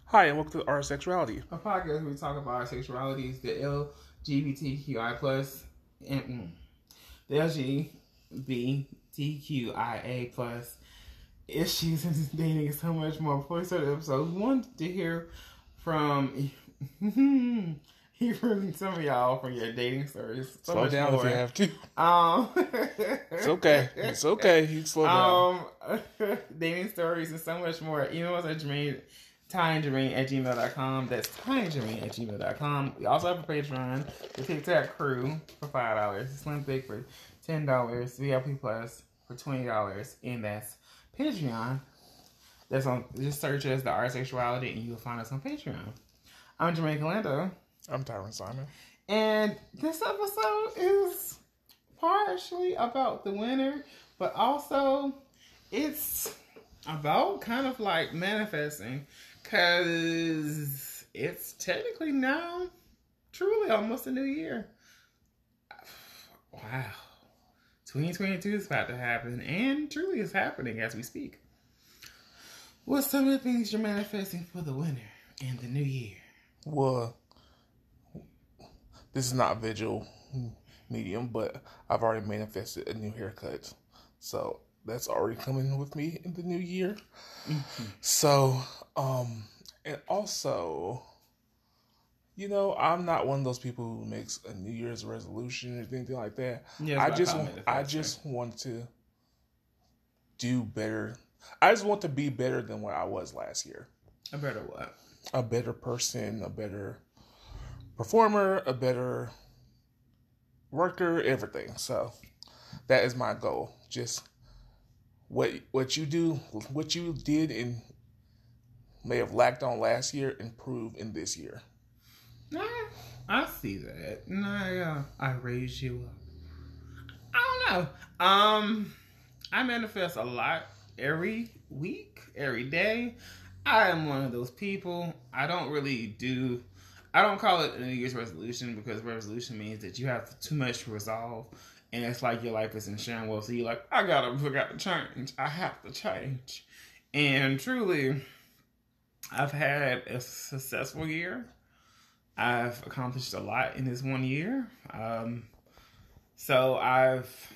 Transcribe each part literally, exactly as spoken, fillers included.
Hi, and welcome to Our Sexuality, a podcast where we talk about our sexualities, the L G B T Q I plus, and mm, the L G B T Q I A plus issues in dating and so much more. Before we start the episode, we wanted to hear from hear from some of y'all from your dating stories. So slow much down more. if you have to. Um, It's okay. It's okay. You can slow down. Um, dating stories and so much more. Email us at Jermaine, tyandjermaine at gmail dot com. That's tyandjermaine at gmail dot com. We also have a Patreon, the Tic Tac Crew, for five dollars. Slim Thick for ten dollars. V I P Plus for twenty dollars. And that's Patreon. That's on, just search as the Art Sexuality and you will find us on Patreon. I'm Jermaine Calando. I'm Tyron Simon. And this episode is partially about the winter, but also it's about kind of like manifesting, because it's technically now truly almost a new year. Wow. twenty twenty-two is about to happen, and truly is happening as we speak. What's some of the things you're manifesting for the winter and the new year? Well, this is not visual medium, but I've already manifested a new haircut. So that's already coming with me in the new year. Mm-hmm. So, um, and also, you know, I'm not one of those people who makes a New Year's resolution or anything like that. Yeah, I just, I just want to do better. I just want to be better than what I was last year. A better what? A better person, a better performer, a better worker, everything. So that is my goal. Just what what you do, what you did and may have lacked on last year, improve in this year. Nah, I see that. Nah, I raised you up. I don't know. Um, I manifest a lot every week, every day. I am one of those people. I don't really do, I don't call it a New Year's resolution, because resolution means that you have too much to resolve. And it's like your life is in shambles. So you're like, I gotta, I gotta change. I have to change. And truly, I've had a successful year. I've accomplished a lot in this one year. Um, so I've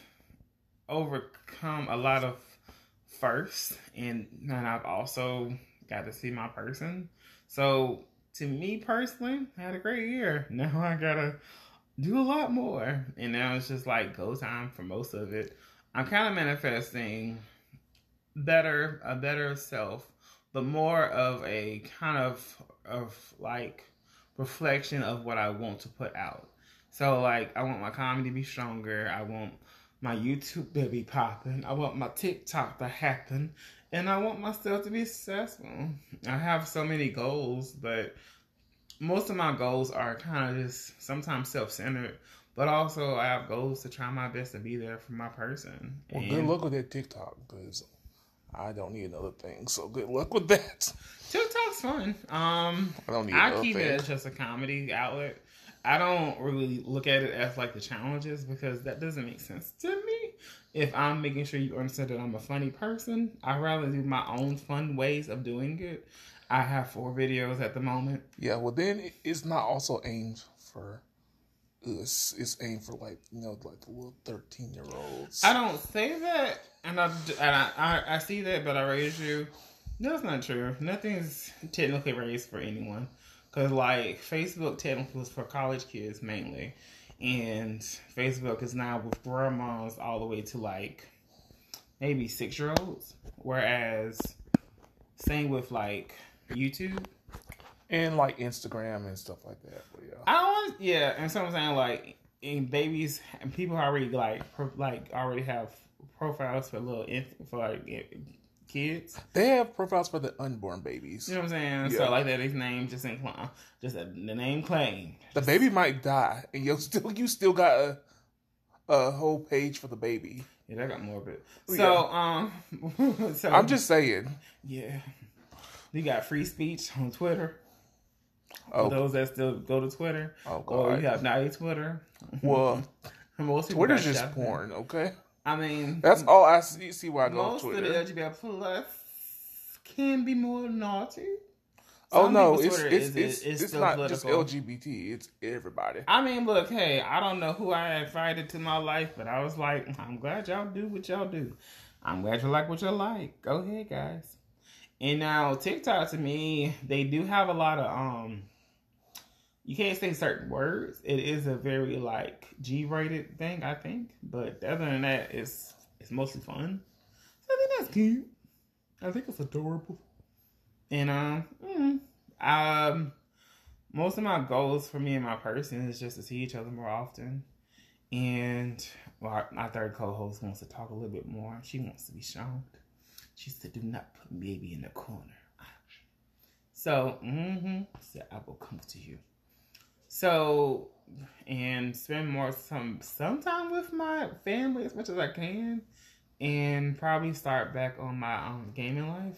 overcome a lot of firsts, and then I've also got to see my person. So to me personally, I had a great year. Now I gotta do a lot more, and now it's just like go time for most of it. I'm kind of manifesting better, a better self, but more of a kind of of like reflection of what I want to put out. So like, I want my comedy to be stronger. I want my YouTube to be popping. I want my TikTok to happen. And I want myself to be successful. I have so many goals, but most of my goals are kind of just sometimes self-centered. But also, I have goals to try my best to be there for my person. Well, and good luck with that TikTok, because I don't need another thing. So good luck with that. TikTok's fun. Um, I don't need I another keep thing. it as just a comedy outlet. I don't really look at it as like the challenges, because that doesn't make sense to me. If I'm making sure you understand that I'm a funny person, I'd rather do my own fun ways of doing it. I have four videos at the moment. Yeah, well then it's not also aimed for us. It's aimed for like, you know, like the little thirteen year olds. I don't say that, and I, and I, I, I see that, but I raise you. That's not true. Nothing's technically raised for anyone. Because, like, Facebook technically was for college kids mainly. And Facebook is now with grandmas all the way to, like, maybe six-year-olds. Whereas, same with, like, YouTube. And, like, Instagram and stuff like that. But, yeah. I don't want, yeah, and so I'm saying, like, in babies, and people already, like, pro, like already have profiles for little, for, like, kids. They have profiles for the unborn babies. You know what I'm saying? Yeah. So like that, his name just ain't claim, just a, the name claim. The baby might die, and you still you still got a a whole page for the baby. Yeah, that got morbid. Yeah. So um, so I'm just saying. Yeah, we got free speech on Twitter. Oh. For those that still go to Twitter. Oh God. Or you have naughty Twitter. Well, most people Twitter's got just shot porn, there. okay? I mean, that's all I see. See why I go most on Twitter. Most of the L G B T plus can be more naughty. Oh Some no, people's it's Twitter it's is, it's, is, is it's still not political. just L G B T. It's everybody. I mean, look, hey, I don't know who I invited to my life, but I was like, I'm glad y'all do what y'all do. I'm glad you like what you like. Go ahead, guys. And now TikTok, to me, they do have a lot of um. You can't say certain words. It is a very like G-rated thing, I think. But other than that, it's it's mostly fun. So I think that's cute. I think it's adorable. And um, mm, um, most of my goals for me and my person is just to see each other more often. And well, my third co-host wants to talk a little bit more. She wants to be shown. She said, "Do not put baby in the corner." So, mm-hmm. So I will come to you. So, and spend more some some time with my family as much as I can, and probably start back on my um gaming life.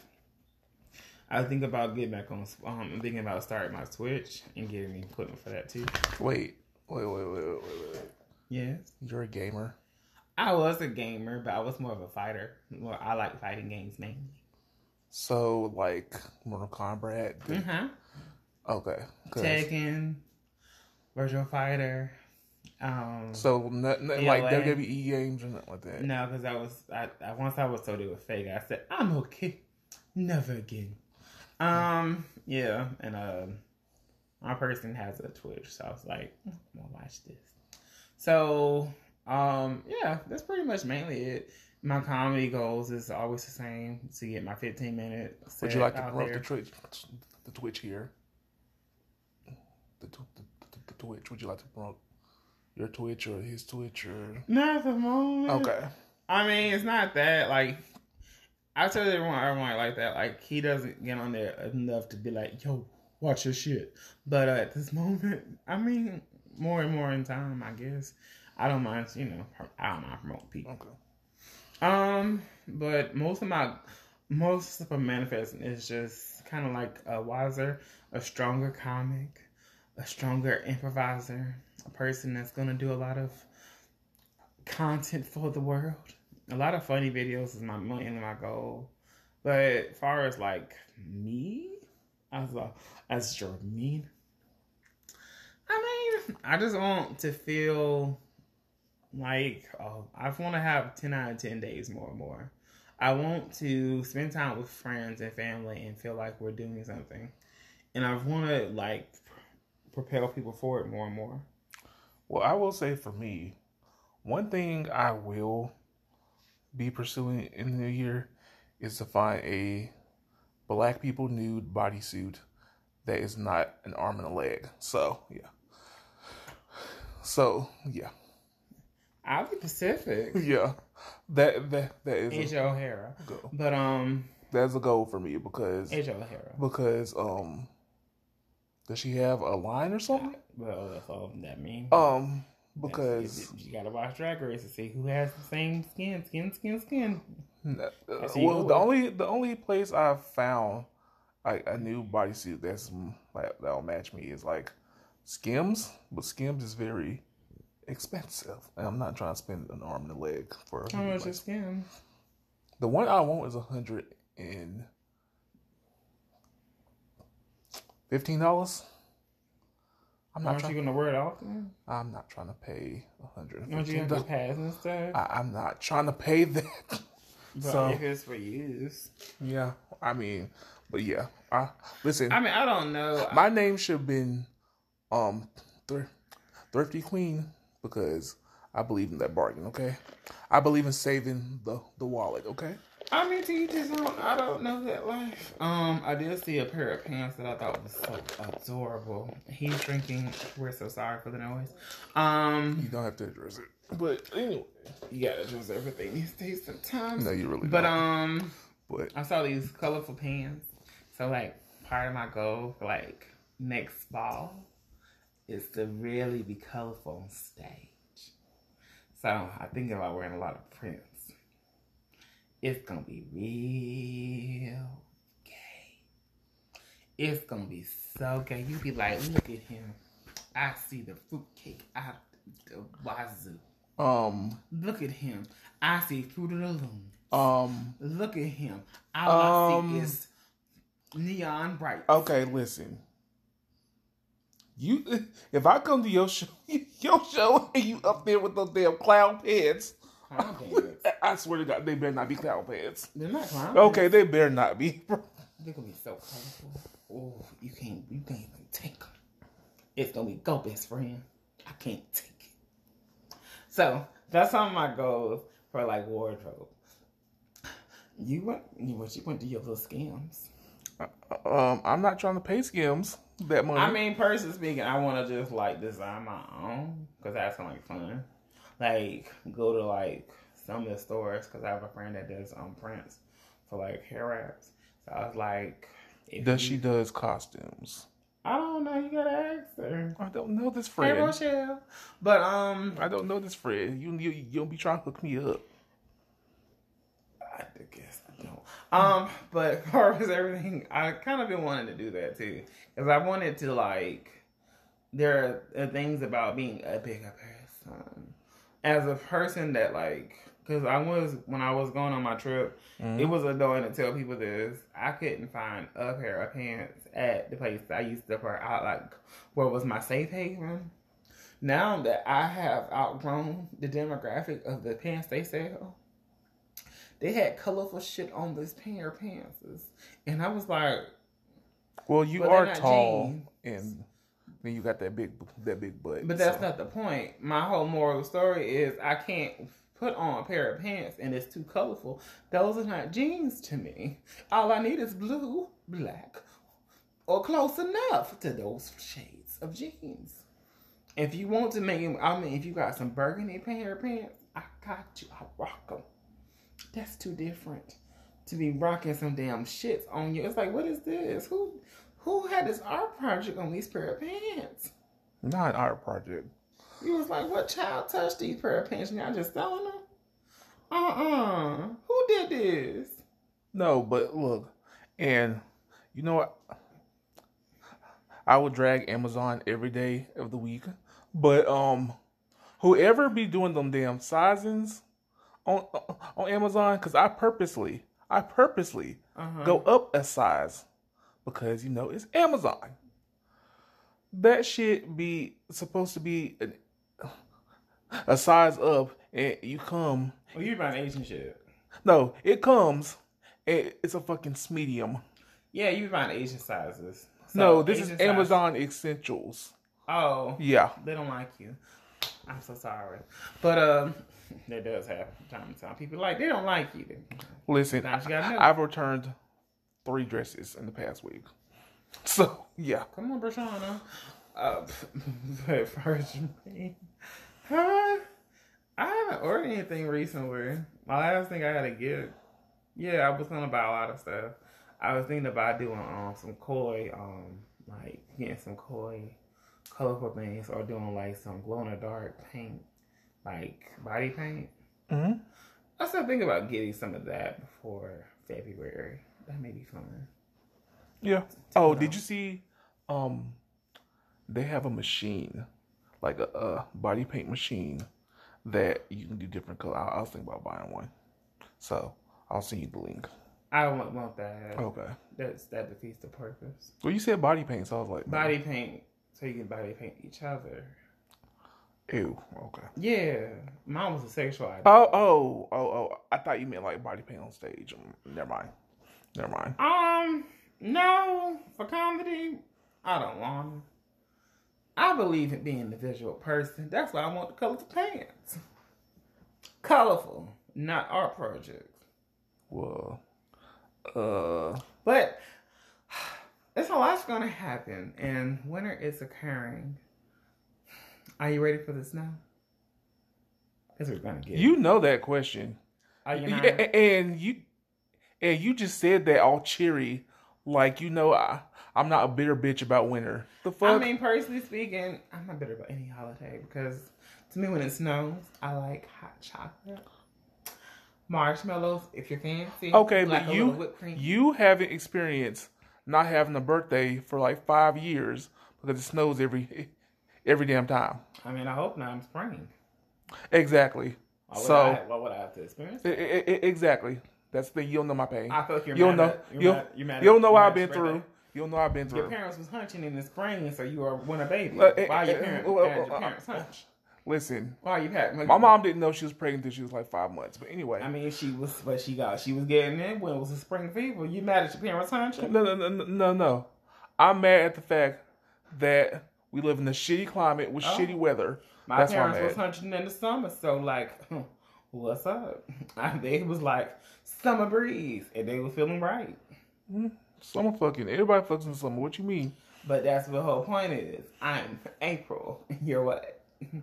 I think about getting back on. Um, I'm thinking about starting my Twitch and getting me equipment for that too. Wait, wait, wait, wait, wait, wait, wait. Yes, You're a gamer. I was a gamer, but I was more of a fighter. Well, I like fighting games mainly. So, like Mortal Kombat. Mm-hmm. Okay. Tekken, Virtual Fighter. Um, so nothing like W W E games or nothing like that. No, because I was I, I once I was told it was fake. I said I'm okay, never again. Um, yeah, and uh, my person has a Twitch, so I was like, I'm gonna watch this. So, um, yeah, that's pretty much mainly it. My comedy goals is always the same: to get my fifteen minute. Would you like to promote the Twitch, the Twitch here? The, the, the, the Twitch. Would you like to promote your Twitch or his Twitch or? Not at the moment. Okay. I mean, it's not that like. I tell everyone, everyone like that. Like he doesn't get on there enough to be like, "Yo, watch your shit." But uh, at this moment, I mean, more and more in time, I guess. I don't mind, you know. I don't mind promoting people. Okay. Um, but most of my, most of my manifesting is just kind of like a wiser, a stronger comic, a stronger improviser, a person that's gonna do a lot of content for the world. A lot of funny videos is my mainly my goal, but as far as like me, as a as Jermaine, I mean, I just want to feel like oh, I want to have ten out of ten days more and more. I want to spend time with friends and family and feel like we're doing something, and I want to like propel people forward more and more. Well, I will say for me, one thing I will be pursuing in the new year is to find a black people nude bodysuit that is not an arm and a leg. So yeah. So yeah. I'll be Pacific. Yeah. That that that is Asia O'Hara. Goal. But um that's a goal for me because Asia O'Hara. Because um does she have a line or something? Well, that's all that means. Um Because you gotta watch Drag Race to see who has the same skin, skin, skin, skin. Uh, well, the only the only place I've found like a new bodysuit that's like that'll match me is like Skims, but Skims is very expensive, and I'm not trying to spend an arm and a leg for. How much is Skims? The one I want is a hundred and fifteen dollars. I'm not. Aren't trying, you gonna wear it often? I'm not trying to pay a hundred. Aren't you gonna pass and stuff? I, I'm not trying to pay that. But so if it's for use, yeah. I mean, but yeah. I listen. I mean, I don't know. My name should have been um thr- Thrifty Queen because I believe in that bargain. Okay, I believe in saving the the wallet. Okay. I mean, to each his own. I don't know that life. Um, I did see a pair of pants that I thought was so adorable. He's drinking. We're so sorry for the noise. Um, you don't have to address it, but anyway, you gotta address everything these days sometimes. No, you really. But don't. um, but I saw these colorful pants. So like, part of my goal for like next fall is to really be colorful on stage. So I think about wearing a lot of prints. It's gonna be real gay. It's gonna be so gay. You be like, look at him. I see the fruitcake out the wazoo. Um. Look at him. I see Fruit of the Loom. Um. Look at him. All um, I see is neon bright. Okay, listen. You, if I come to your show, your show, and you up there with those damn clown pants, Clown pants. I swear to God, they better not be clown pants. They're not clown Okay, pants. they better not be. They're gonna be so colorful. Oh, you can't, you can't even take them. It's gonna be go best friend. I can't take it. So that's some of my goals for like wardrobe. You went, you went, you went to your little scams. Um, I'm not trying to pay Skims that money. I mean, personally speaking, I want to just like design my own because that's like fun. Like go to like some of the stores because I have a friend that does um prints for like hair wraps. So I was like, if does you, she does costumes? I don't know. You gotta ask her. I don't know this Hey friend. Rochelle, but um, I don't know this friend. You you you don't be trying to hook me up. I guess I don't. Um, but as far as everything, I kind of been wanting to do that too because I wanted to like. There are things about being a bigger person. As a person that like, because I was when I was going on my trip, mm-hmm. it was annoying to tell people this. I couldn't find a pair of pants at the place I used to wear out, like where was my safe haven. Now that I have outgrown the demographic of the pants they sell, they had colorful shit on this pair of pants, and I was like, "Well, you are tall, jeans. And then you got that big that big butt." But that's so. not the point. My whole moral story is I can't put on a pair of pants and it's too colorful. Those are not jeans to me. All I need is blue, black, or close enough to those shades of jeans. If you want to make them, I mean, if you got some burgundy pair of pants, I got you. I rock them. That's too different to be rocking some damn shits on you. It's like, what is this? Who who had this art project on these pair of pants? Not an art project. You was like, what child touched these pair of pants and y'all just selling them? Uh-uh. Who did this? No, but look, and you know what? I would drag Amazon every day of the week. But um, whoever be doing them damn sizings on on Amazon, because I purposely, I purposely uh-huh. go up a size because you know it's Amazon. That shit be supposed to be a, a size up, and you come. Oh, you buying Asian shit? No, it comes. And it's a fucking medium. Yeah, you buying Asian sizes. So no, this Asian is Amazon size. Essentials. Oh. Yeah. They don't like you. I'm so sorry. But um, that does happen from time to time. People like, they don't like you. Listen, I've returned three dresses in the past week. So, yeah. Come on, Brashana. Uh, but first, me, huh? I haven't ordered anything recently. My last thing I had to get, yeah, I was going to buy a lot of stuff. I was thinking about doing um some koi, um like getting some koi colorful things, or doing like some glow in the dark paint, like body paint. Mm-hmm. I still think about getting some of that before February. That may be fun. Yeah. Oh, you know? Did you see? Um, they have a machine, like a, a body paint machine, that you can do different colors. I, I was thinking about buying one, so I'll send you the link. I don't want that. Okay. That's that defeats the purpose. Well, you said body paint, so I was like, body man. paint, so you can body paint each other. Ew. Okay. Yeah, mine was a sexual idea. Oh, oh, oh, oh! I thought you meant like body paint on stage. Never mind. Never mind. Um, no, for comedy, I don't want to. I believe in being the visual person. That's why I want the colorful pants. Colorful, not art projects. Well. Uh, but it's a lot's gonna happen, and winter is occurring. Are you ready for the snow? Because we're gonna get. You it. know that question. Are you not? Yeah, and you, and you just said that all cheery, like you know I, I'm not a bitter bitch about winter. The fuck. I mean, personally speaking, I'm not bitter about any holiday because to me, when it snows, I like hot chocolate. Marshmallows, if you're fancy. Okay, like but you you haven't experienced not having a birthday for like five years because it snows every every damn time. I mean, I hope not. I'm spring. Exactly. Why so I, why would I have to experience it, it, it, exactly. That's the thing. You don't know my pain. I feel like you're you don't mad know. at, you're you mad, you're mad you don't know what mad I've been at through. You don't know what I've been through. Your parents was hunching in the spring, so you were when a baby. Uh, Why uh, your uh, parents? uh, Why uh, did your uh, parents uh, hunch? Listen, Why you had? my mom didn't know she was pregnant until she was like five months. But anyway, I mean, she was, but she got, she was getting it when it was a spring fever. You mad at your parents hunching? no, no, no, no, no, no. I'm mad at the fact that we live in a shitty climate with Oh. shitty weather. My That's why I'm parents was mad. hunching in the summer, so like, what's up? I, they was like summer breeze, and they were feeling right. Summer fucking. Everybody fucks in the summer. What you mean? But that's what the whole point is. I'm April. You're what?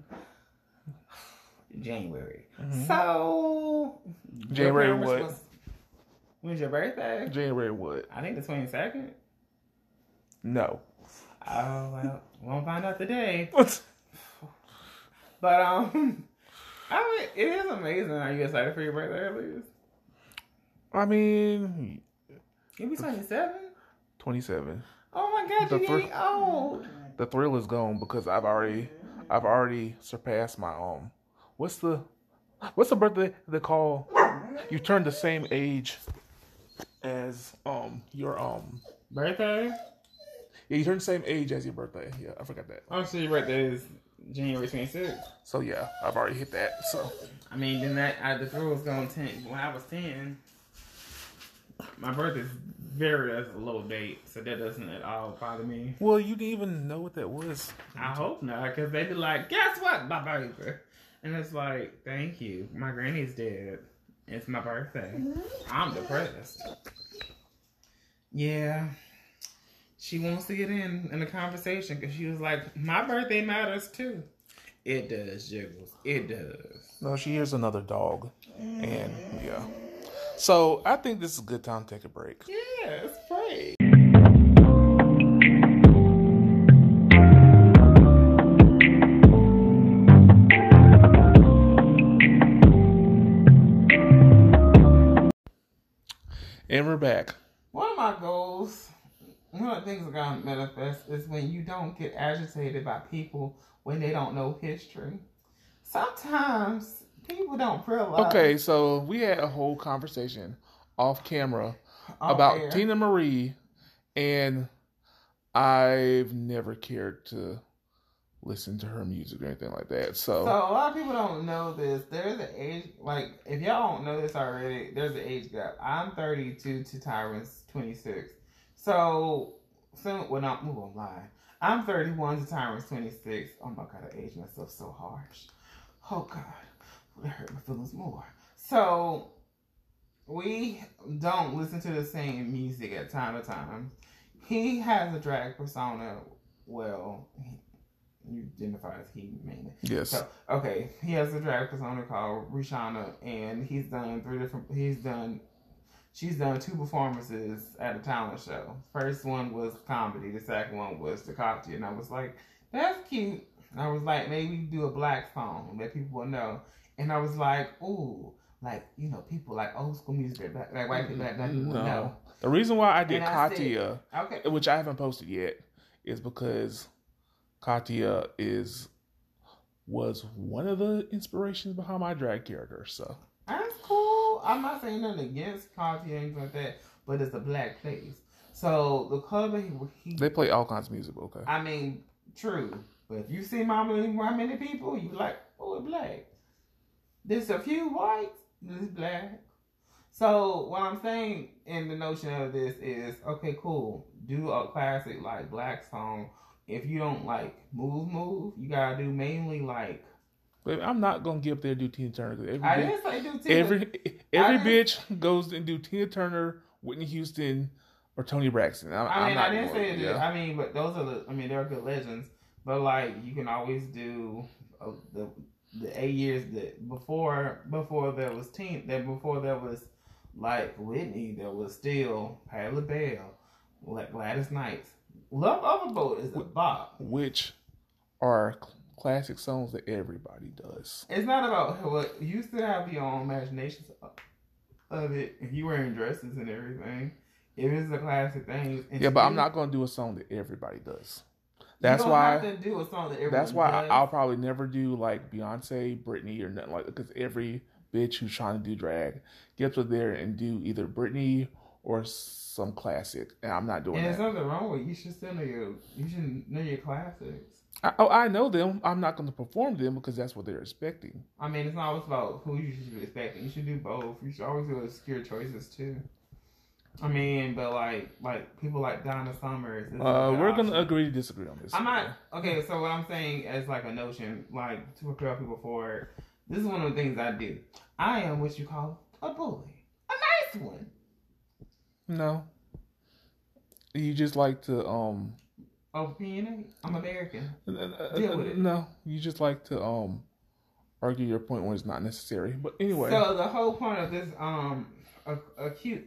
January. Mm-hmm. So January your parents what? Was, when's your birthday? January what? I think the twenty second. No. Oh well, won't find out today. But um, I mean, it is amazing. Are you excited for your birthday, Elise? I mean, You be twenty seven. twenty-seven. Oh my God, The you thr- getting old. The thrill is gone because I've already, I've already surpassed my um. What's the, what's the birthday they call? You turn the same age as um your um. Birthday? Yeah, you turn the same age as your birthday. Yeah, I forgot that. Oh, so your birthday is January twenty sixth. So yeah, I've already hit that. So I mean, then that I, the thrill was going ten when I was ten. My birthday's very as a low date, so that doesn't at all bother me. well, you didn't even know what that was. I hope not, because they be like, guess what, my baby? And it's like, thank you. My granny's dead. It's my birthday. I'm depressed. Yeah. She wants to get in in the conversation because she was like, my birthday matters too. It does, Jiggles. It does. No, she hears another dog, and yeah. So I think this is a good time to take a break. Yeah, it's great. And we're back. One of my goals, one of the things that got manifest is when you don't get agitated by people when they don't know history. Sometimes people don't realize. Okay, so we had a whole conversation off camera off about air. Tina Marie, and I've never cared to listen to her music or anything like that. So, So a lot of people don't know this. There's an age, like if y'all don't know this already, there's an age gap. I'm thirty-two to Tyron's twenty-six. So, so well, not move on line. I'm thirty-one to Tyron's twenty-six. Oh my God, I aged myself so harsh. Oh God, it hurt my feelings more. So we don't listen to the same music at time to time. He has a drag persona. Well, he, you identify as he mainly. yes. So, okay, he has a drag persona called Rishana, and he's done three different. He's done. She's done two performances at a talent show. First one was comedy. The second one was the cocktail, and I was like, "That's cute." And I was like, "Maybe do a black song that people will know." And I was like, "Ooh, like you know, people like old school music, like, like white people, like black people will know." The reason why I did And I Katia, said, okay, which I haven't posted yet, is because Katia is was one of the inspirations behind my drag character. So that's cool. I'm not saying nothing against coffee or anything like that, but it's a black place. So the club he, he they play all kinds of music. Okay, I mean, true. But if you see how many, how many people, you like, oh, it's black. There's a few whites, it's black. So what I'm saying in the notion of this is, okay, cool. Do a classic like black song. If you don't like move, move, you gotta do mainly like. but I'm not gonna get up there and do Tina Turner. 'Cause every I bitch, didn't say do Tina. every every I bitch goes and do Tina Turner, Whitney Houston, or Tony Braxton. I'm, I I'm mean, not I didn't going, say it. yeah. I mean, but those are the. I mean, they're good legends. But like, you can always do uh, the the eight years that before before there was teen that before there was like Whitney, there was still Patti LaBelle, like Gladys Knight. Love Overboard is a bop. Which are cl- classic songs that everybody does. It's not about what you still have your own imaginations of it. If you wearing dresses and everything, if it's a classic thing. And Yeah, but I'm you- not gonna do a song that everybody does. you That's don't why. have to do a song that everyone That's why does. I, I'll probably never do like Beyonce, Britney, or nothing like that because everybody bitch who's trying to do drag get up there and do either Britney or some classic, and I'm not doing and that. And there's nothing wrong with it. You should still know your you should know your classics. I, oh, I know them. I'm not going to perform them because that's what they're expecting. I mean, it's not always about who you should be expecting. You should do both. You should always do obscure choices too. I mean, but like like people like Donna Summers. Uh, we're going to agree to disagree on this. I'm not okay. So what I'm saying as like a notion, like to prepare people for it. This is one of the things I do. I am what you call a bully, a nice one. No, you just like to um. Opinionate. I'm American. Uh, Deal with it. No, you just like to um argue your point when it's not necessary. But anyway. So the whole point of this um a, acute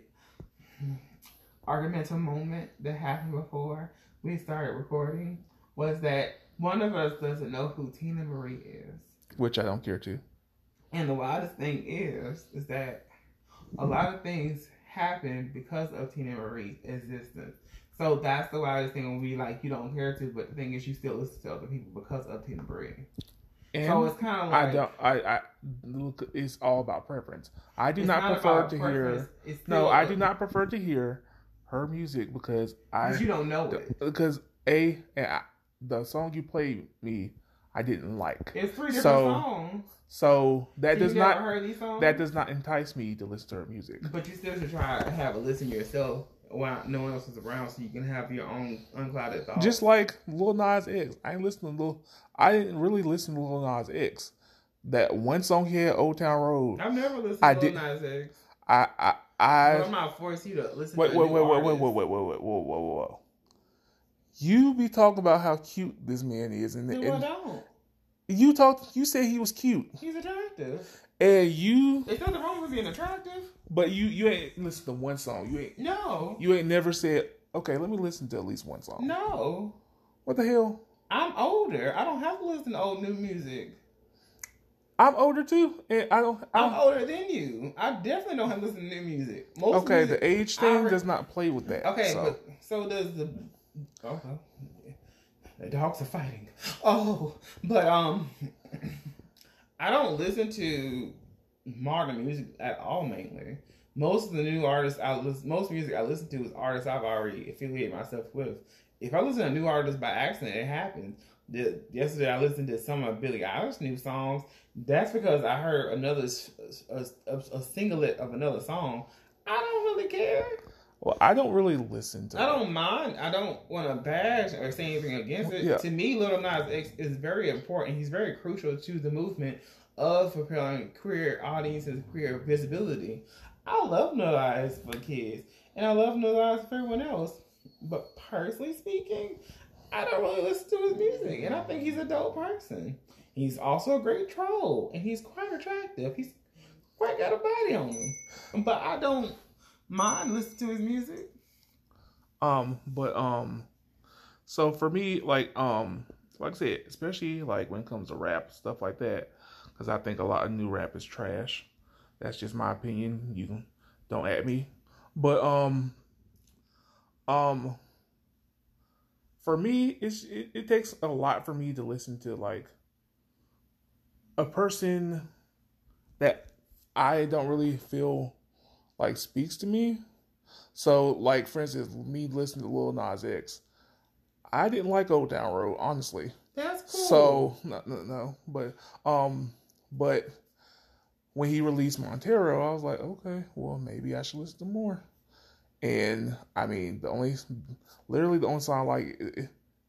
argumental moment that happened before we started recording was that one of us doesn't know who Tina Marie is. Which I don't care to. And the wildest thing is, is that a lot of things happen because of Tina Marie's existence. So that's the wildest thing when we like, you don't care to, but the thing is you still listen to other people because of Tina Marie. And so it's kind of like... I don't, I, I, look, it's all about preference. I do not, not prefer to hear... No, I do not prefer to hear her music because I... Because you don't know it. Because, A, I, the song you played me, I didn't like. It's three different so, songs. So that so does not heard these songs? That does not entice me to listen to her music. But you still should try to have a listen yourself while no one else is around, so you can have your own unclouded thoughts. Just like Lil Nas X, I ain't listening to Lil. I didn't really listen to Lil Nas X. That one song he had, Old Town Road. I've never listened I to did, Lil Nas X. I I I. Well, I'm not forcing you to listen. Wait to wait a wait new wait wait artist. wait wait wait wait whoa whoa whoa. You be talking about how cute this man is, and, No, and I don't. You talk. You say he was cute. He's attractive. And you. There's nothing wrong with being attractive. But you, you ain't listened to one song. You ain't. No. You ain't never said, okay, let me listen to at least one song. No. What the hell? I'm older. I don't have to listen to old new music. I'm older too, and I don't. I don't I'm older than you. I definitely don't have to listen to new music. Most okay, music, the age thing re- does not play with that. Okay, so. but so does the. Okay. The dogs are fighting. Oh, but um, I don't listen to modern music at all. Mainly, most of the new artists I listen, most music I listen to is artists I've already affiliated myself with. If I listen to a new artist by accident, it happens. The, yesterday I listened to some of Billie Eilish's new songs. That's because I heard another a, a, a singlet of another song. I don't really care. Well, I don't really listen to I it. don't mind. I don't want to bash or say anything against it. Yeah. To me, Lil Nas X is very important. He's very crucial to the movement of propelling queer audiences, queer visibility. I love No Lies for kids, and I love No Lies for everyone else. But personally speaking, I don't really listen to his music, and I think he's a dope person. He's also a great troll, and he's quite attractive. He's quite got a body on him. But I don't mind listening to his music. Um, but um, so for me, like um, like I said, especially like when it comes to rap stuff like that, because I think a lot of new rap is trash. That's just my opinion. You don't at me, but um, um, for me, it's it, it takes a lot for me to listen to like a person that I don't really feel like speaks to me. So, like, for instance, me listening to Lil Nas X, I didn't like Old Town Road, honestly. That's cool. So, no, no, no. But, um, but when he released Montero, I was like, okay, well, maybe I should listen to more. And, I mean, the only, literally the only song I like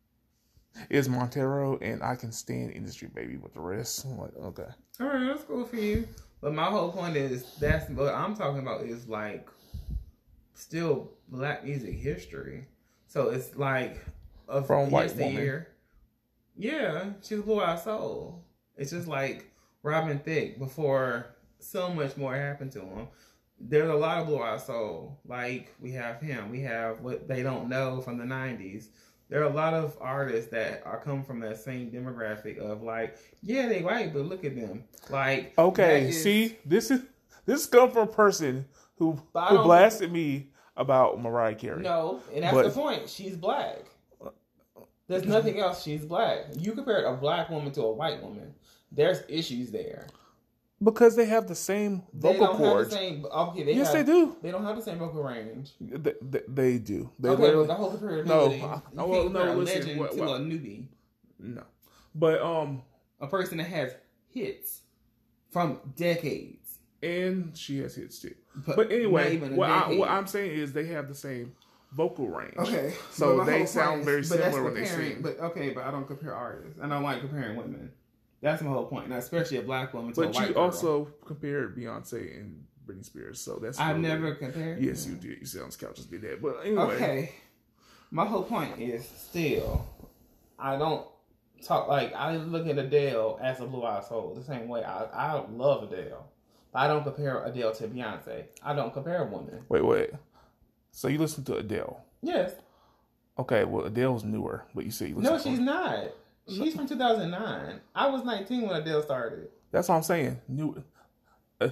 is Montero, and I Can Stand Industry Baby with the rest. I'm like, okay. All right, that's cool for you. But my whole point is, that's what I'm talking about is like still black music history. So it's like a From White Woman. Year. Yeah, she's Blue Eyed Soul. It's just like Robin Thicke before so much more happened to him. There's a lot of Blue Eyed Soul. Like we have him. We have What They Don't Know from the nineties. There are a lot of artists that are come from that same demographic of like, yeah, they white, but look at them. Like, okay, is, see, this is this comes from a person who who blasted me about Mariah Carey. No, and that's but, the point. She's black. There's nothing else. She's black. You compared a black woman to a white woman. There's issues there. Because they have the same They vocal don't cords. have the same. Okay, they yes, have, they do. They don't have the same vocal range. They, they, they do. They okay, literally, but the whole comparability. no, You uh, can't well, compare no. a Listen, legend what, to what, a newbie. no, but um, a person that has hits from decades, and she has hits too. But, but anyway, what, I, what I'm saying is they have the same vocal range. Okay, so they sound very is, similar when they sing. But okay, but I don't compare artists. I don't like comparing women. That's my whole point, and especially a black woman to but a white you girl. also compared Beyonce and Britney Spears, so that's. I've really, never compared. Yes, you did. You said on the couch just did that, but anyway. Okay, my whole point is still, I don't talk like I look at Adele as a blue-eyed soul the same way. I I love Adele. I don't compare Adele to Beyonce. I don't compare women. Wait, wait. So you listen to Adele? Yes. Okay, well Adele's newer, but you say you listen no, to she's not. She's from two thousand nine. I was nineteen when Adele started. That's what I'm saying. New. Uh,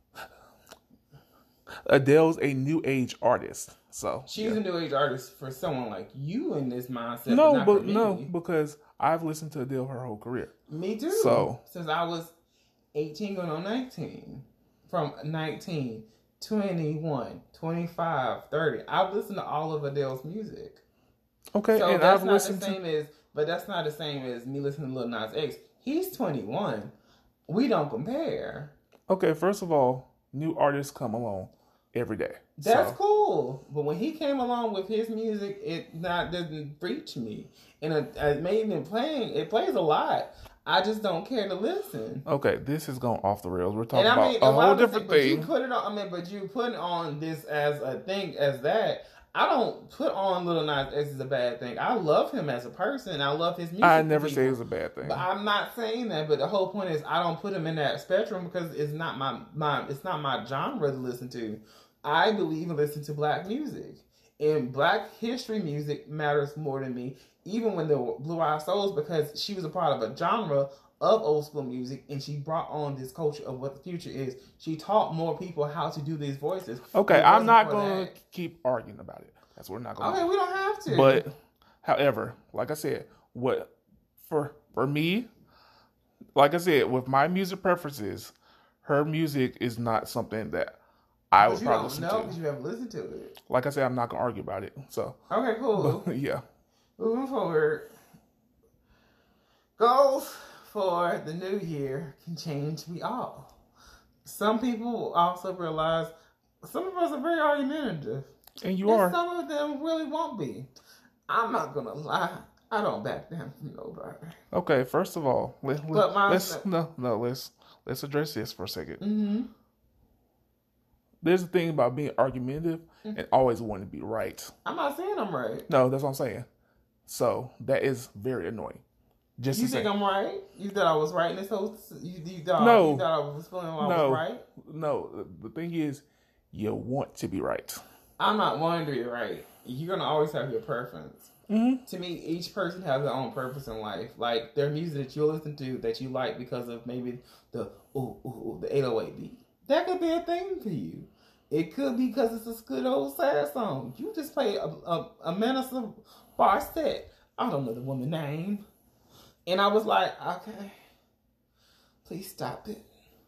Adele's a new age artist, so she's yeah. a new age artist for someone like you in this mindset. No, but, not but for me. no, because I've listened to Adele her whole career. Me too. So since I was eighteen going on nineteen, from nineteen, twenty-one, twenty-five, thirty, I've listened to all of Adele's music. Okay, so and that's I've not listened the same to... as, but that's not the same as me listening to Lil Nas X. He's twenty-one. We don't compare. Okay, first of all, new artists come along every day. That's so. cool. But when he came along with his music, it not doesn't reach me. And it, it made me playing. It plays a lot. I just don't care to listen. Okay, this is going off the rails. We're talking and I about mean, a whole different but thing. You put it on. I mean, but you put on this as a thing as that. I don't put on Lil Nas X as a bad thing. I love him as a person. I love his music. I never say it was a bad thing. But I'm not saying that. But the whole point is, I don't put him in that spectrum because it's not my my. It's not my genre to listen to. I believe in listening to black music, and black history music matters more than me. Even when the Blue Eyed Souls, because she was a part of a genre of old school music, and she brought on this culture of what the future is. She taught more people how to do these voices. Okay, I'm not going to keep arguing about it. That's what we're not going to Okay, do. we don't have to. But, however, like I said, what for for me, like I said, with my music preferences, her music is not something that I but would you probably don't listen know to. because you haven't listened to it. Like I said, I'm not going to argue about it. So okay, cool. But, yeah. Moving forward, goals for the new year can change we all. Some people also realize some of us are very argumentative. And you and are. Some of them really won't be. I'm not going to lie. I don't back down from nobody. Okay, first of all, let, but my, let's no no let's let's address this for a second. Mm-hmm. There's a thing about being argumentative mm-hmm. and always wanting to be right. I'm not saying I'm right. No, that's what I'm saying. So that is very annoying. Just you think say, I'm right? You thought I was right in this whole? You, you, thought, no, you thought I was feeling like no, I was right? No, the thing is, you want to be right. I'm not wanting to be right. You're gonna always have your preference. Mm-hmm. To me, each person has their own purpose in life. Like their music that you'll listen to that you like because of maybe the ooh, ooh, ooh, the eight oh eight beat. That could be a thing for you. It could be because it's a good old sad song. You just play a a, a Minister Barset. I don't know the woman's name. And I was like, okay, please stop it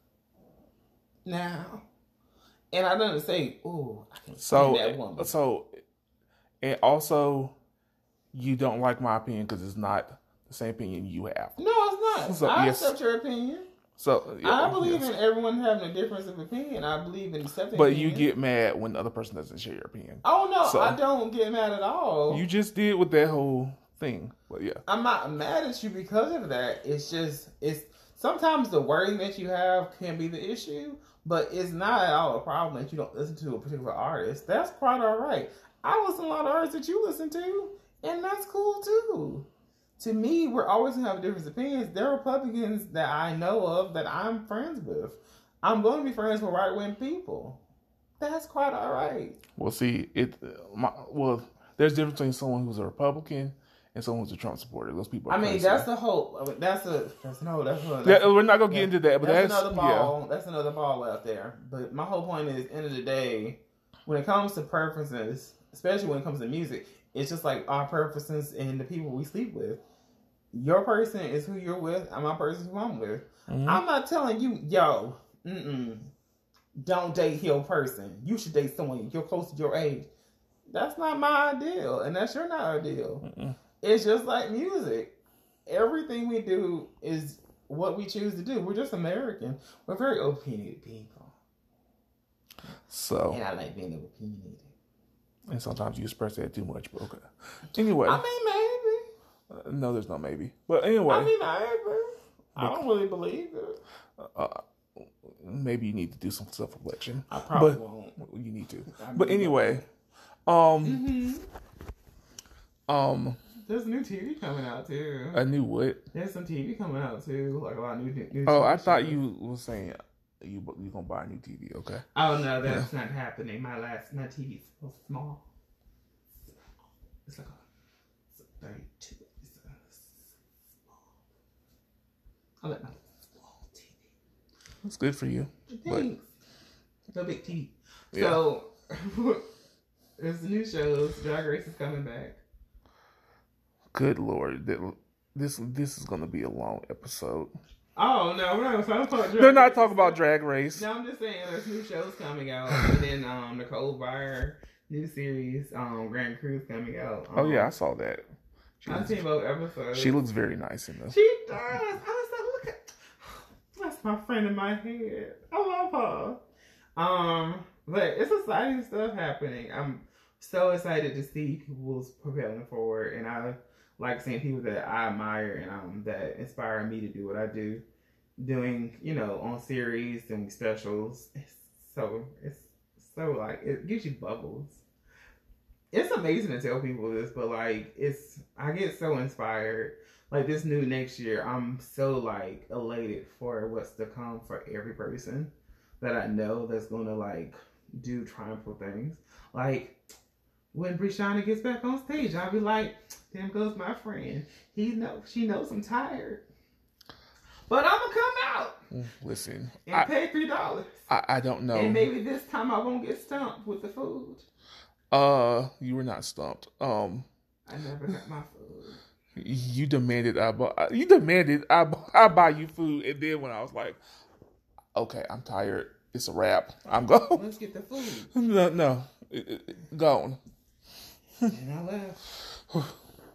now. And I didn't say, "Oh, I can so, stand that woman." So, and also, you don't like my opinion because it's not the same opinion you have. No, it's not. So, I yes. accept your opinion. So yeah, I believe yes. in everyone having a difference of opinion. I believe in accepting. But opinions. you get mad when the other person doesn't share your opinion. Oh no, so, I don't get mad at all. You just did with that whole thing. But yeah, I'm not mad at you because of that. It's just it's sometimes the wording that you have can be the issue, but it's not at all a problem that you don't listen to a particular artist. That's quite all right. I listen to a lot of artists that you listen to, and that's cool too. To me, we're always going to have different opinions. There are Republicans that I know of that I'm friends with. I'm going to be friends with right-wing people. That's quite all right. Well, see, it. My, well, there's a difference between someone who's a Republican and someone who's a Trump supporter. Those people are I mean, crazy. that's the whole. I mean, that's a. That's no. That's, a, that's yeah, we're not gonna get into that, but that's, that's, another ball. Yeah. That's another ball out there. But my whole point is, end of the day, when it comes to preferences, especially when it comes to music, it's just like our preferences and the people we sleep with. your person is who you're with, and my person is who I'm with. Mm-hmm. I'm not telling you, yo, mm-mm, don't date your person. You should date someone you're close to your age. That's not my ideal, and that's your not ideal. Mm-mm. It's just like music. Everything we do is what we choose to do. We're just American. We're very opinionated people. So, and I like being opinionated. And sometimes you express that too much, but okay. Anyway. I mean, maybe. Uh, no, there's no maybe. But anyway. I mean, maybe. I don't really believe it. Uh, maybe you need to do some self-reflection. I probably but won't. You need to. I but anyway. Um. Mm-hmm. Um. There's new T V coming out too. A new what? There's some T V coming out too, like a lot of new. new oh, I thought you were saying you you gonna buy a new T V. Okay. Oh no, that's yeah. not happening. My last my T V's so small. It's like a, it's a thirty-two. It's a small. I like my small T V. That's good for you. Thanks. But, no big T V. Yeah. So there's new shows. Drag Race is coming back. Good Lord, this this is going to be a long episode. Oh no, we're not talking about. Drag They're not talking about Drag Race. No, I'm just saying there's new shows coming out, and then um, Nicole Byer new series, um, Grand Cruise coming out. Um, oh yeah, I saw that. She I've seen both episodes. She looks very nice in this. She does. I was like, look at that's my friend in my head. I love her. Um, but it's exciting stuff happening. I'm so excited to see people's propelling forward, and I. like seeing people that I admire and um, that inspire me to do what I do, doing, you know, on series and specials. It's so, it's so like, it gives you bubbles. It's amazing to tell people this, but like, it's, I get so inspired. Like this new next year, I'm so like elated for what's to come for every person that I know that's going to like do triumphal things. Like, when Brianna gets back on stage, I'll be like, there goes my friend. He knows, she knows I'm tired. But I'm going to come out. Listen. And I, pay three dollars. I, I don't know. And maybe this time I won't get stumped with the food. Uh, you were not stumped. Um, I never got my food. You demanded I buy, you demanded I, I buy you food. And then when I was like, okay, I'm tired. It's a wrap. I'm going. Let's get the food. No, no. It, it, gone. And I left.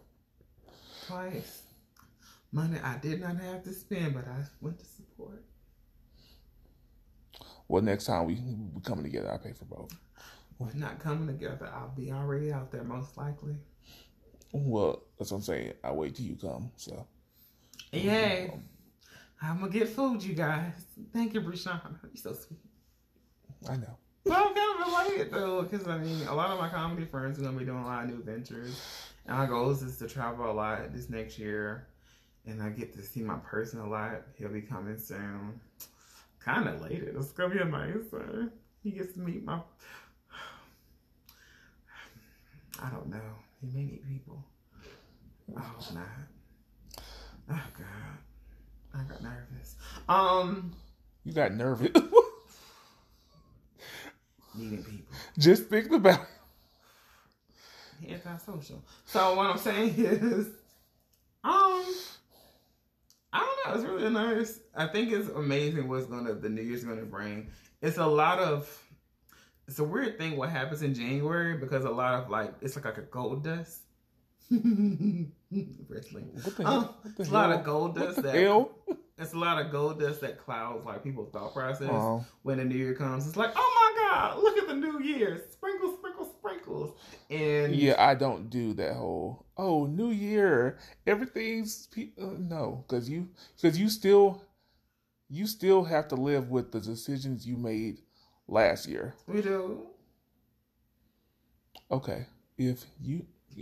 Twice. Money I did not have to spend, but I went to support. Well, next time we we coming together, I'll pay for both. We're not coming together. I'll be already out there, most likely. Well, that's what I'm saying. I'll wait till you come, so. Yay. Um, I'm going to get food, you guys. Thank you, Brianna. You're so sweet. I know. Well, I'm kind of related though, because I mean, a lot of my comedy friends are gonna be doing a lot of new ventures, and our goals is to travel a lot this next year, and I get to see my person a lot. He'll be coming soon. Kind of elated. It's gonna be amazing. He gets to meet my. I don't know. He may meet people. I hope not. Oh God, I got nervous. Um, you got nervous. Meeting people. Just think about it. Antisocial. So what I'm saying is, um, I don't know. It's really nice. I think it's amazing what's gonna the New Year's gonna bring. It's a lot of. It's a weird thing what happens in January because a lot of like it's like like a gold dust. Wrestling. What the hell? Um, What the it's hell? a lot of gold dust What the that. hell? It's a lot of gold dust that clouds like people's thought process uh-huh. when the New Year comes. It's like, oh my God, look at the New Year, sprinkles, sprinkles, sprinkles, and yeah, I don't do that whole oh New Year, everything's uh, no, because you because you still you still have to live with the decisions you made last year. We do. Okay, if you.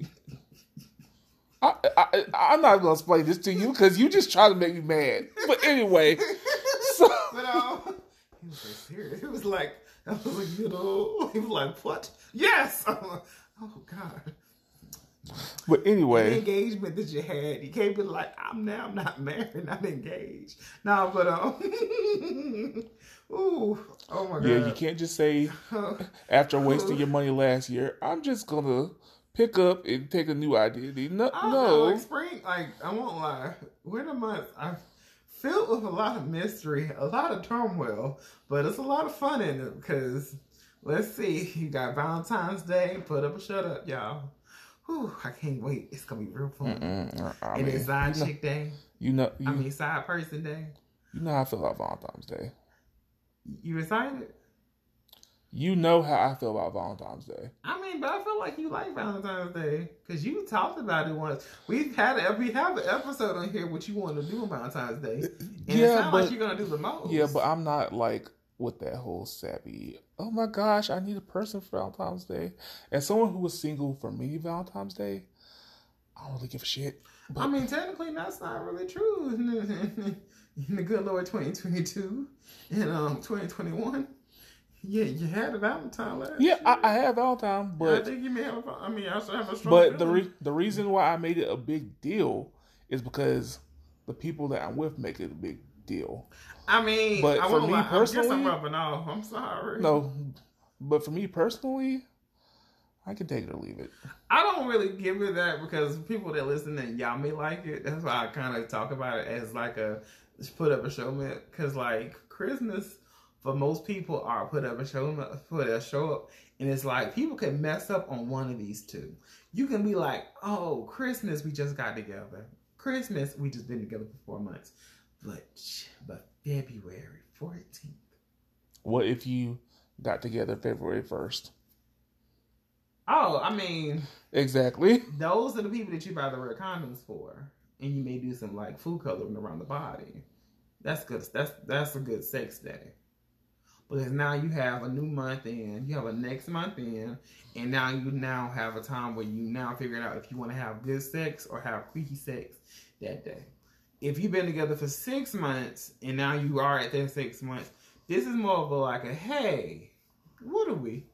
I, I, I'm not going to explain this to you because you just try to make me mad. But anyway. So. But, um, he was so serious. He was like, I was like, you know, he was like, what? Yes! Oh, God. But anyway. The engagement that you had, you can't be like, I'm now I'm not married, not engaged. No, but, um, ooh, oh my God. Yeah, you can't just say, after wasting your money last year, I'm just going to pick up and take a new identity. No, I don't no. know, like spring, like I won't lie, winter months I filled with a lot of mystery, a lot of turmoil, but it's a lot of fun in it because let's see, you got Valentine's Day, put up or shut up, y'all. Whew, I can't wait. It's gonna be real fun. Mm-mm, I and mean, it's side you know, chick day. You know, you, I mean side person day. You know how I feel about Valentine's Day. You excited? You know how I feel about Valentine's Day. I mean, but I feel like you like Valentine's Day because you talked about it once. We've had a, we have an episode on here what you want to do on Valentine's Day, and Yeah, it sounds but- like you're gonna do the most. Yeah, but I'm not like with that whole savvy. Oh my gosh, I need a person for Valentine's Day. As someone who was single for many Valentine's Day, I don't really give a shit. But I mean, technically, that's not really true. In the good Lord twenty twenty-two and um twenty twenty-one, yeah, you had a Valentine last yeah, year. I, I have Valentine, I but think you may have. A, I mean, I should have a strong. but the feeling. re- the reason why I made it a big deal is because the people that I'm with make it a big deal. I mean, but I for won't me lie, I guess personally- I'm rubbing off. I'm sorry. No, but for me personally, I can take it or leave it. I don't really give it that because people that listen and y'all may like it. That's why I kind of talk about it as like a put up a show because like Christmas for most people are put up a show put a show up, and it's like people can mess up on one of these two. You can be like, oh, Christmas we just got together. Christmas we just been together for four months, but but February fourteenth. What if you got together February first? Oh, I mean, Exactly. those are the people that you buy the red condoms for, and you may do some like food coloring around the body. That's good. That's that's a good sex day. Because now you have a new month in, you have a next month in, and now you now have a time where you now figure out if you want to have good sex or have creaky sex that day. If you've been together for six months and now you are at that six months, this is more of a like a hey, what are we?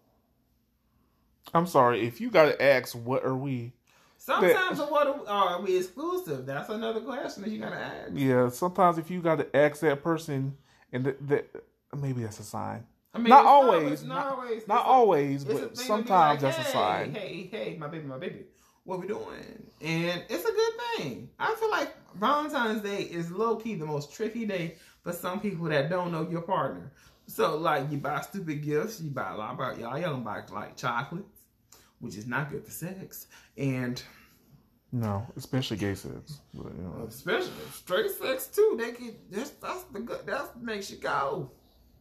I'm sorry, if you gotta ask, what are we? Sometimes what are, are we exclusive? That's another question that you gotta ask. Yeah, sometimes if you gotta ask that person, and that th- maybe that's a sign. I mean, Not it's always, It's not, not- always. Not It's a- always, it's a but thing to be sometimes like, that's a hey, sign. Hey, hey, my baby, my baby, what we doing? And it's a good thing. I feel like Valentine's Day is low key the most tricky day for some people that don't know your partner. So like, you buy stupid gifts, you buy a lot about y'all. Y'all don't buy like chocolates, which is not good for sex, and No, especially gay sex. But, you know. especially straight sex too. They can that's that's the good that makes you go.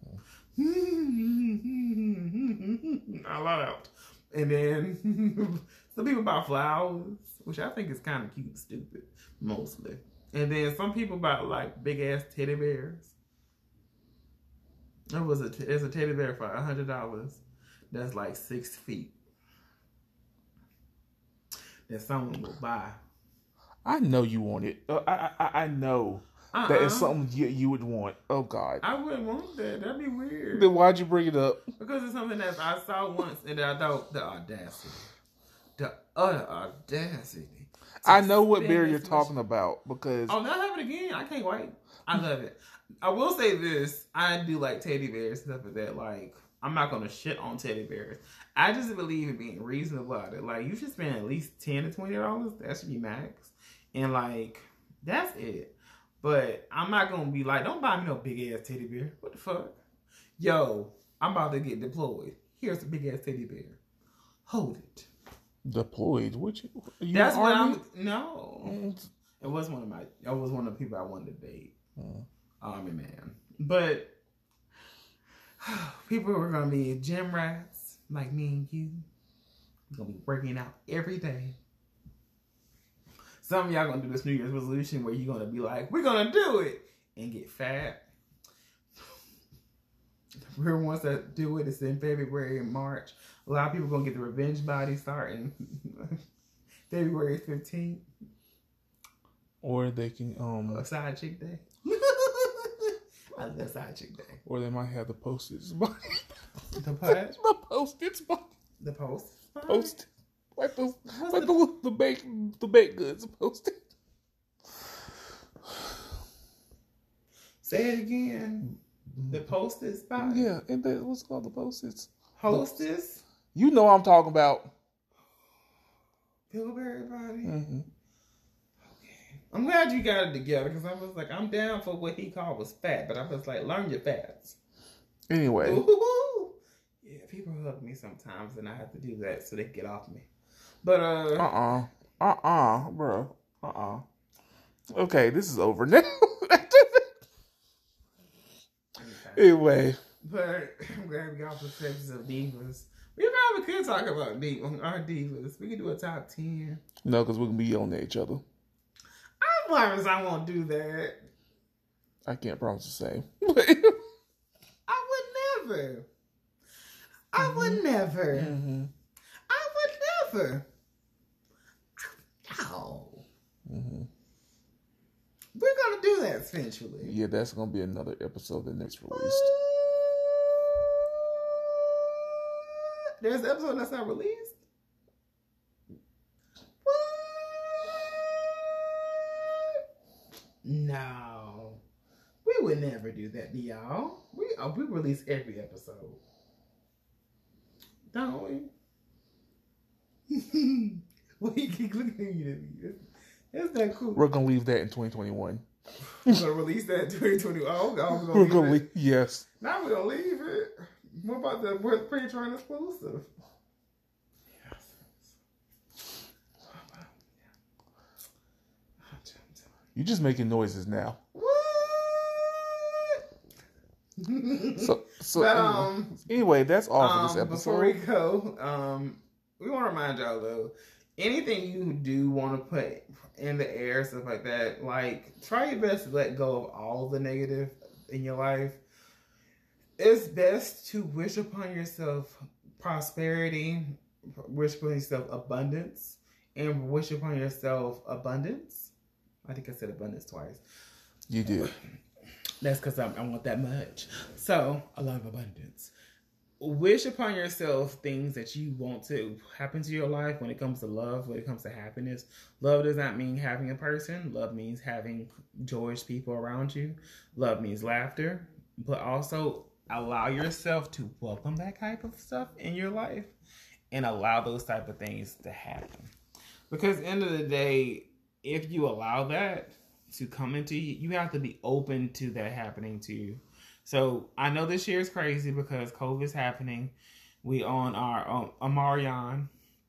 I love it. And then some people buy flowers, which I think is kind of cute and stupid, mostly. And then some people buy like big ass teddy bears. There was a there's a teddy bear for a hundred dollars. That's like six feet. That someone will buy. I know you want it. Uh, I, I I know Uh-uh. that is something you, you would want. Oh God. I wouldn't want that. That'd be weird. Then why'd you bring it up? Because it's something that I saw once and I thought the audacity. The utter audacity. I know what spend beer this you're much- talking about because Oh, that happened again. I can't wait. I love it. I will say this. I do like teddy bears and stuff like that. Like, I'm not going to shit on teddy bears. I just believe in being reasonable about it. Like, you should spend at least ten to twenty dollars. That should be max. And, like, that's it. But I'm not going to be like, don't buy me no big-ass teddy bear. What the fuck? Yo, I'm about to get deployed. Here's a big-ass teddy bear. Hold it. deployed. What you? you That's what army? I'm... No. Mm, It was one of my... It was one of the people I wanted to date. mm. Army man. But people are going to be gym rats like me and you. We're going to be working out every day. Some of y'all going to do this New Year's resolution where you're going to be like, we're going to do it and get fat. The real ones that do it is in February and March. A lot of people going to get the revenge body starting February fifteenth. Or they can um. A side chick day. I love side chick day. Or they might have the post-its body. The what? the post-its body. The post. Post. Like the What's like the- the the baked the baked goods post-it. Say it again. The posters spot. Yeah, and that what's called the post-its. Hostess. You know what I'm talking about. Pillowberry body? Mm-hmm. Okay. I'm glad you got it together because I was like, I'm down for what he called was fat, but I was like, learn your fats. Anyway. Ooh. Yeah, people hug me sometimes and I have to do that so they can get off me. But, uh. Uh-uh. Uh-uh, bro. Uh-uh. Okay, this is over now. Anyway. But I'm glad we got perspectives of divas. We probably could talk about div- our divas. We could do a top ten. No, because we can be yelling at each other. I promise I won't do that. I can't promise the same. I would never. I mm-hmm. would never. Mm-hmm. I would never. No. Mm-hmm. We're going to do that eventually. Yeah, that's going to be another episode that next released. There's an episode that's not released? What? No. We would never do that to y'all. We, uh, we release every episode. Don't we? Well, you keep looking at you. That's that cool. We're going to leave that in twenty twenty-one. We're going to release that in twenty twenty. Oh, oh, we're going to leave, leave Yes. Now we're going to leave it. What about the Patreon exclusive? You're just making noises now. What? so, so but, anyway, um, anyway, that's all um, for this episode. Before we go, um, we want to remind y'all though, anything you do want to put in the air, stuff like that, like try your best to let go of all the negative in your life. It's best to wish upon yourself prosperity, wish upon yourself abundance, and wish upon yourself abundance. I think I said abundance twice. You did. That's because I want that much. So, a lot of abundance. Wish upon yourself things that you want to happen to your life when it comes to love, when it comes to happiness. Love does not mean having a person. Love means having joyous people around you. Love means laughter. But also allow yourself to welcome that type of stuff in your life and allow those type of things to happen. Because at the end of the day, if you allow that to come into you, you have to be open to that happening to you. So I know this year is crazy because COVID is happening. We on our um, Omarion.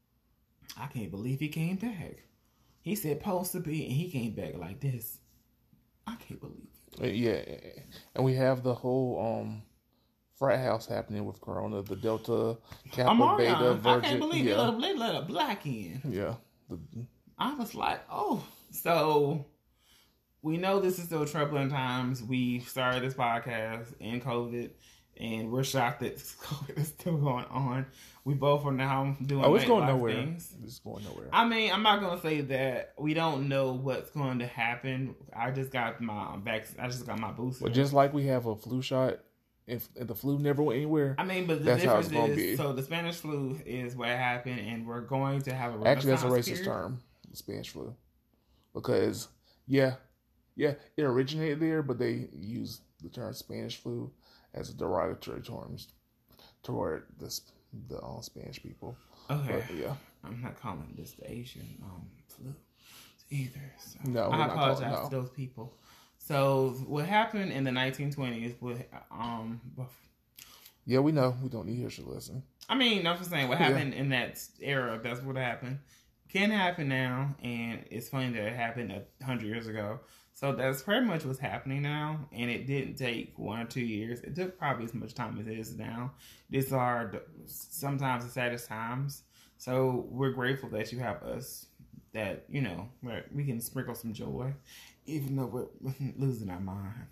I can't believe he came back. He said supposed to be, and he came back like this. I can't believe it. Yeah, and we have the whole um frat house happening with Corona, the Delta, Kappa, Omarion, Beta, Virgin. I can't believe yeah. it. They let a black in. Yeah. The, I was like, oh. So we know this is still troubling times. We started this podcast in COVID, and we're shocked that COVID is still going on. We both are now doing oh, it's going life nowhere. things. It's going nowhere. I mean, I'm not going to say that we don't know what's going to happen. I just got my vac- I just got my booster. But just like we have a flu shot, if, if the flu never went anywhere, I mean, but the that's difference how it's is, be. so the Spanish flu is what happened, and we're going to have a actually that's a racist period. term, the Spanish flu, because yeah, yeah, it originated there, but they use the term Spanish flu as a derogatory term toward the the uh, Spanish people. Okay, but, yeah, I'm not calling this the Asian um, flu either. So no, I apologize calling, no. to those people. So what happened in the nineteen twenties with um yeah, we know. We don't need to hear your lesson. I mean, I'm just saying what happened yeah. in that era, that's what happened. Can happen now, and it's funny that it happened a hundred years ago. So that's pretty much what's happening now, and it didn't take one or two years. It took probably as much time as it is now. These are the, sometimes the saddest times. So we're grateful that you have us, that, you know, where we can sprinkle some joy, even though we're losing our mind.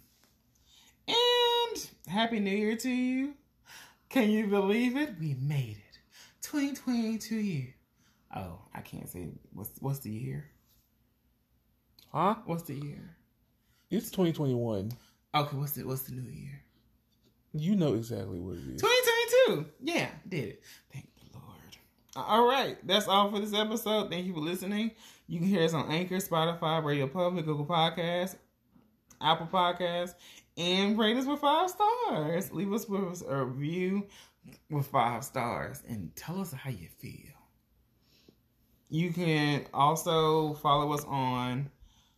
And Happy New Year to you. Can you believe it? We made it. twenty twenty-two year. Oh, I can't say what's what's the year. Huh? What's the year? It's twenty twenty-one. Okay, what's the what's the new year? You know exactly what it is. twenty twenty-two. Yeah, did it. Thank the Lord. All right, that's all for this episode. Thank you for listening. You can hear us on Anchor, Spotify, Radio Public, Google Podcasts, Apple Podcasts, and rate us with five stars. Leave us with a review with five stars and tell us how you feel. You can also follow us on.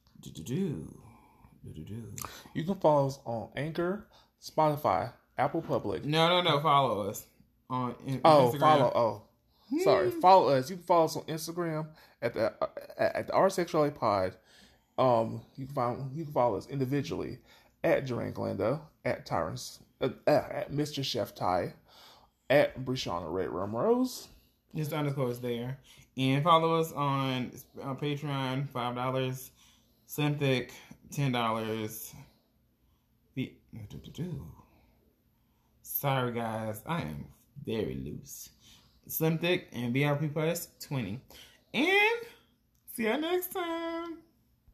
You can follow us on Anchor, Spotify, Apple Public. No, no, no. Follow us on in- oh, Instagram. follow. Oh, sorry. Follow us. You can follow us on Instagram at the uh, at the Our Sexuality Pod. Um, you can find you can follow us individually at Duran Glenda, at Tyrants, uh, at Mister Chef Ty, at Brishana Red Rum Rose. Just underscores there, and follow us on uh, Patreon, five dollars, Synthic, ten dollars. Be- Sorry guys, I am very loose. Synthic and V I P Plus twenty, and see you next time.